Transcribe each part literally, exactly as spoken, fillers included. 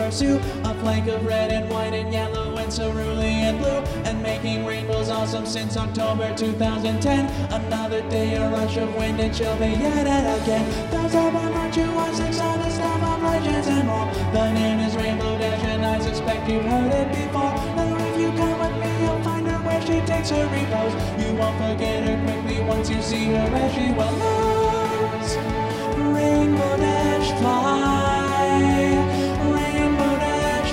pursue a flank of red and white and yellow and cerulean blue, and making rainbows awesome since October two thousand ten. Another day, a rush of wind, and she'll be at it again. Those of them aren't you are six on the stuff of legends and more. The name is Rainbow Dash, and I suspect you've heard it before. Now if you come with me, you'll find her where she takes her repose. You won't forget her quickly once you see her as she well knows. Rainbow Dash fly, Rainbow Dash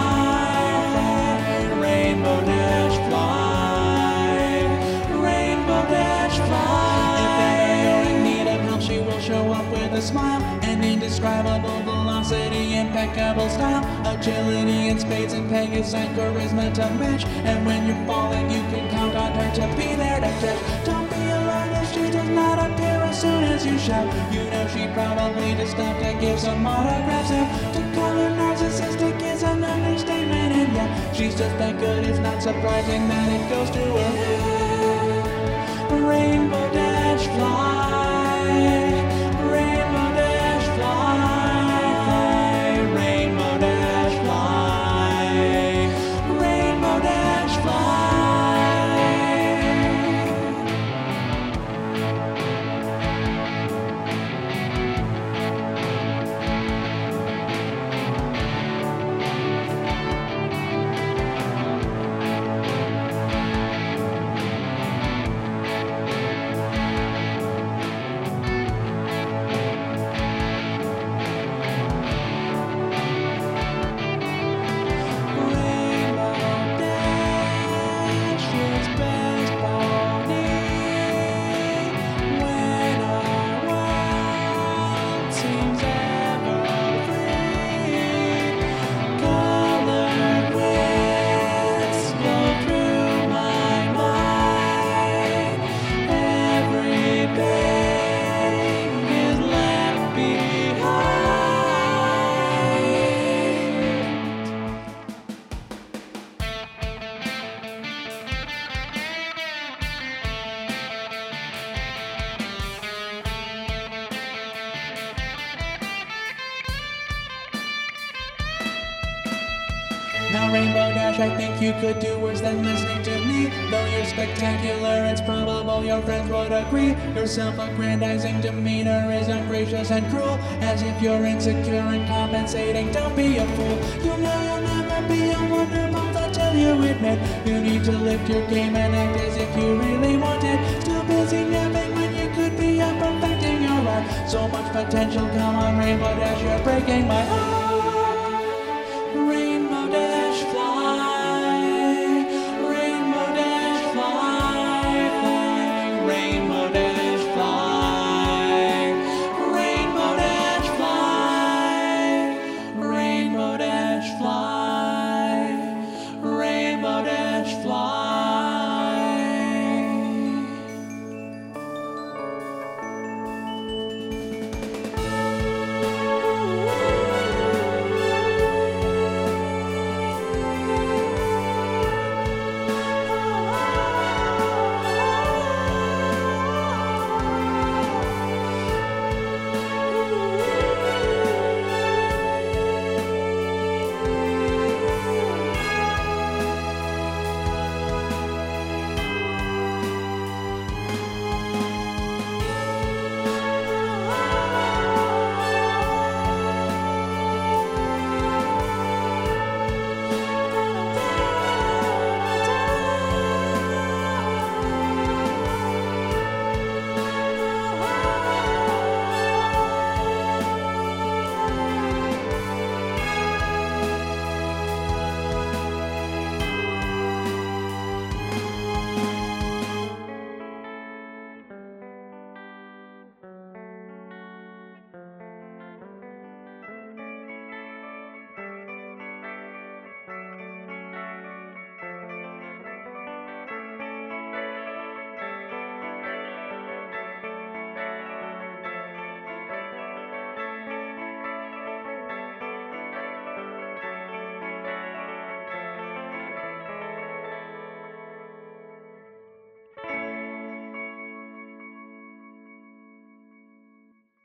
fly, Rainbow Dash fly, Rainbow Dash fly. If ever you're in need of help, she will show up with a smile and indescribable velocity, impeccable style, agility in spades and pegas and charisma to match. And when you're falling, you can count on her to be there to catch. Don't be alarmed if she does not appear as soon as you shout. You know she probably just stopped to give some autographs out. To call her narcissistic is an understatement, and yet she's just that good. It's not surprising that it goes to her head. Rainbow Dash fly, Rainbow Dash fly, Rainbow Dash fly, Rainbow Dash fly. Now Rainbow Dash, I think you could do worse than listening to me. Though you're spectacular, it's probable your friends would agree. Your self-aggrandizing demeanor is ungracious and cruel, as if you're insecure and compensating. Don't be a fool. You know you'll never be a wonderbolt until you admit you need to lift your game and act as if you really want it. Still busy napping when you could be up perfecting your art. So much potential, come on Rainbow Dash, you're breaking my heart.